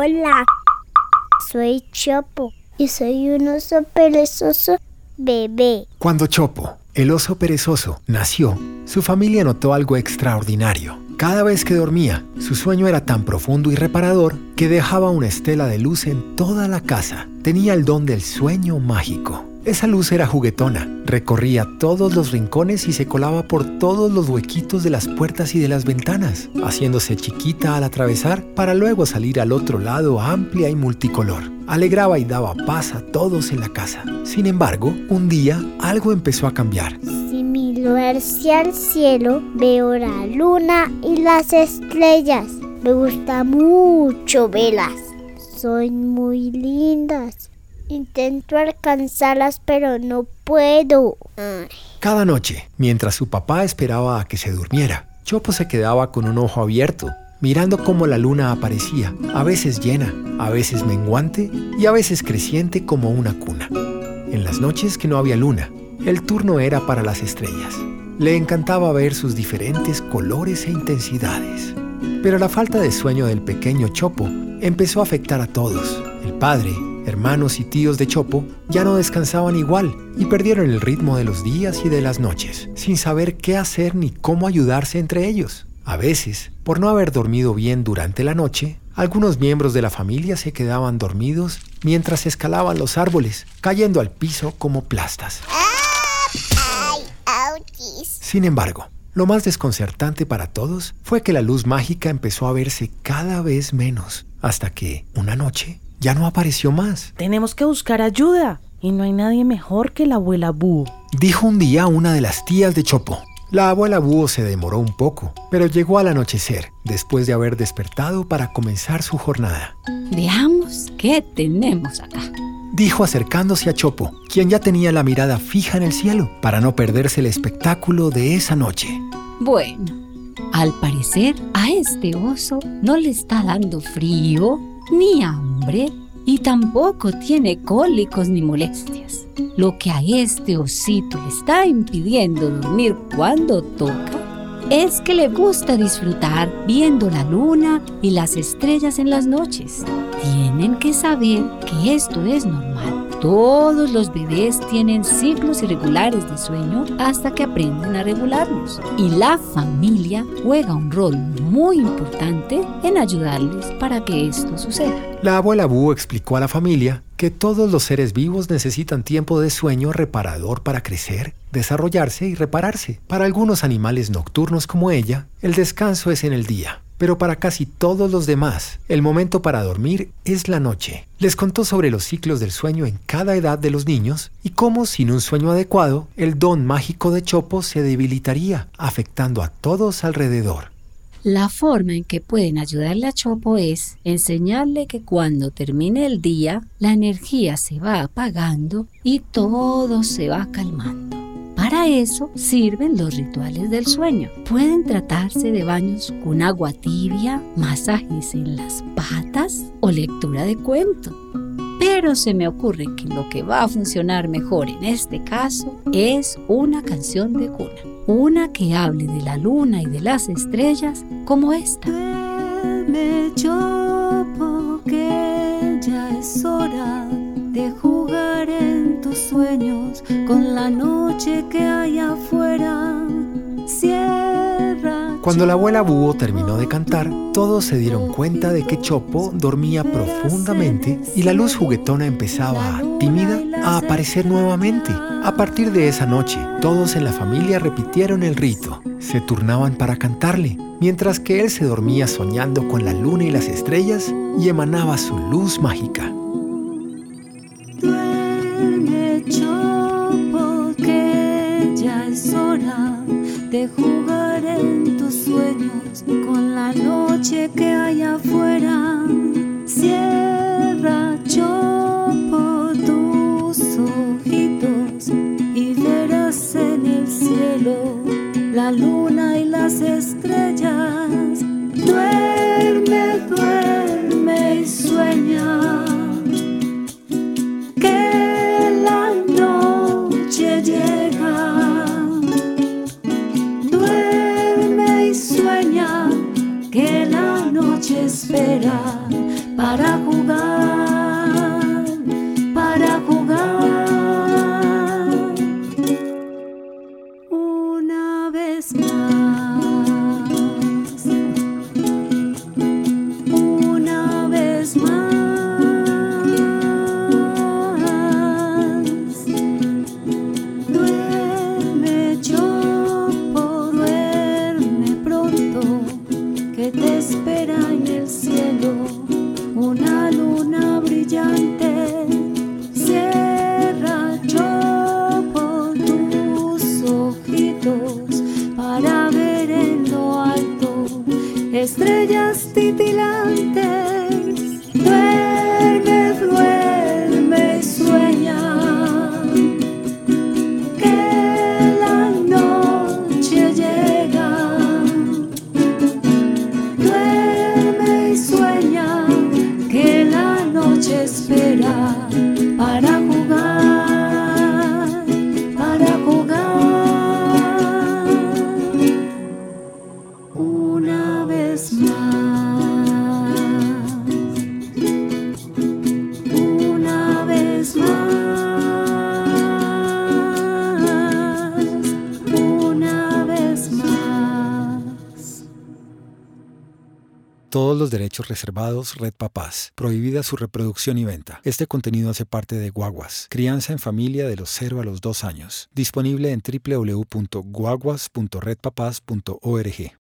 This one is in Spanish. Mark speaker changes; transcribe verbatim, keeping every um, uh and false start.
Speaker 1: Hola, soy Chopo y soy un oso perezoso bebé.
Speaker 2: Cuando Chopo, el oso perezoso, nació, su familia notó algo extraordinario. Cada vez que dormía, su sueño era tan profundo y reparador que dejaba una estela de luz en toda la casa. Tenía el don del sueño mágico. Esa luz era juguetona, recorría todos los rincones y se colaba por todos los huequitos de las puertas y de las ventanas, haciéndose chiquita al atravesar para luego salir al otro lado amplia y multicolor. Alegraba y daba paz a todos en la casa. Sin embargo, un día algo empezó a cambiar.
Speaker 1: Si miro hacia el cielo, veo la luna y las estrellas. Me gusta mucho verlas. Son muy lindas. Intento alcanzarlas, pero no puedo. Ay.
Speaker 2: Cada noche, mientras su papá esperaba a que se durmiera, Chopo se quedaba con un ojo abierto, mirando cómo la luna aparecía, a veces llena, a veces menguante y a veces creciente como una cuna. En las noches que no había luna, el turno era para las estrellas. Le encantaba ver sus diferentes colores e intensidades. Pero la falta de sueño del pequeño Chopo empezó a afectar a todos. El padre, hermanos y tíos de Chopo ya no descansaban igual y perdieron el ritmo de los días y de las noches, sin saber qué hacer ni cómo ayudarse entre ellos. A veces, por no haber dormido bien durante la noche, algunos miembros de la familia se quedaban dormidos mientras escalaban los árboles, cayendo al piso como plastas.
Speaker 1: Ay, auchis.
Speaker 2: Sin embargo, lo más desconcertante para todos fue que la luz mágica empezó a verse cada vez menos, hasta que, una noche, ya no apareció más.
Speaker 3: Tenemos que buscar ayuda y no hay nadie mejor que la abuela Búho,
Speaker 2: dijo un día una de las tías de Chopo. La abuela Búho se demoró un poco, pero llegó al anochecer, después de haber despertado para comenzar su jornada.
Speaker 4: Veamos qué tenemos acá,
Speaker 2: dijo acercándose a Chopo, quien ya tenía la mirada fija en el cielo, para no perderse el espectáculo de esa noche.
Speaker 4: Bueno, al parecer a este oso no le está dando frío ni hambre y tampoco tiene cólicos ni molestias. Lo que a este osito le está impidiendo dormir cuando toca es que le gusta disfrutar viendo la luna y las estrellas en las noches. Tienen que saber que esto es normal. Todos los bebés tienen ciclos irregulares de sueño hasta que aprenden a regularlos. Y la familia juega un rol muy importante en ayudarles para que esto suceda.
Speaker 2: La abuela Búho explicó a la familia que todos los seres vivos necesitan tiempo de sueño reparador para crecer, desarrollarse y repararse. Para algunos animales nocturnos como ella, el descanso es en el día. Pero para casi todos los demás, el momento para dormir es la noche. Les contó sobre los ciclos del sueño en cada edad de los niños y cómo, sin un sueño adecuado, el don mágico de Chopo se debilitaría, afectando a todos alrededor.
Speaker 4: La forma en que pueden ayudarle a Chopo es enseñarle que cuando termine el día, la energía se va apagando y todo se va calmando. Para eso sirven los rituales del sueño. Pueden tratarse de baños con agua tibia, masajes en las patas o lectura de cuento. Pero se me ocurre que lo que va a funcionar mejor en este caso es una canción de cuna. Una que hable de la luna y de las estrellas como esta.
Speaker 5: Duerme, Chopo, que ya es hora de jugar en tus sueños con la noche que hay afuera. Cierra.
Speaker 2: Cuando la abuela Búho terminó de cantar, todos se dieron cuenta de que Chopo dormía profundamente y la luz juguetona empezaba, tímida, a aparecer nuevamente. A partir de esa noche, todos en la familia repitieron el rito. Se turnaban para cantarle, mientras que él se dormía soñando con la luna y las estrellas y emanaba su luz mágica.
Speaker 5: Duerme, Chopo, que ya es hora de jugar en tus sueños con la noche que hay afuera. Cierra, Chopo, tus ojitos y verás en el cielo la luna y las estrellas. Duerme, duerme y sueña. para jugar, para jugar. Una vez más, una vez más. Duerme, Chopo, duerme pronto, que te espera en el cielo una luna brillante. Cierra, Chopo, tus ojitos para ver en lo alto estrellas titilantes. Duerme, duerme y sueña que la noche llega. Duerme y sueña que la noche espera para jugar, para jugar. Una vez más, una vez más, una vez más.
Speaker 2: Todos los derechos reservados. Red Papás. Prohibida su reproducción y venta. Este contenido hace parte de Guaguas, crianza en familia de los cero a los dos años. Disponible en doble u doble u doble u punto guaguas punto red papás punto org.